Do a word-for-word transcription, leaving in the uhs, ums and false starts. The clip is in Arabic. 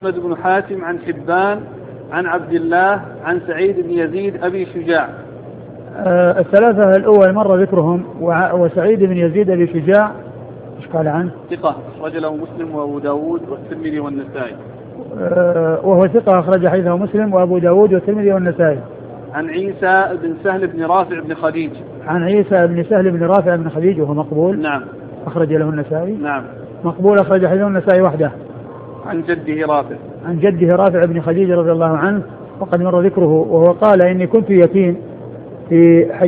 محمد بن حاتم عن حبان عن عبد الله عن سعيد بن يزيد أبي شجاع. آه الثلاثة الأول مر ذكرهم، وسعيد بن يزيد أبي شجاع إيش قال عنه؟ ثقة أخرج له مسلم وأبو داود والترمذي والنسائي. آه وهو ثقة أخرج حديثه مسلم وأبو داود والترمذي والنسائي. عن عيسى بن سهل بن رافع بن خديج. عن عيسى بن سهل بن رافع بن خديج وهو مقبول. نعم. أخرج له النسائي. نعم. مقبول أخرج حديثه النسائي وحده. عن جده رافع. عن جده رافع بن خديج رضي الله عنه وقد مر ذكره، وهو قال إني كنت يتيم في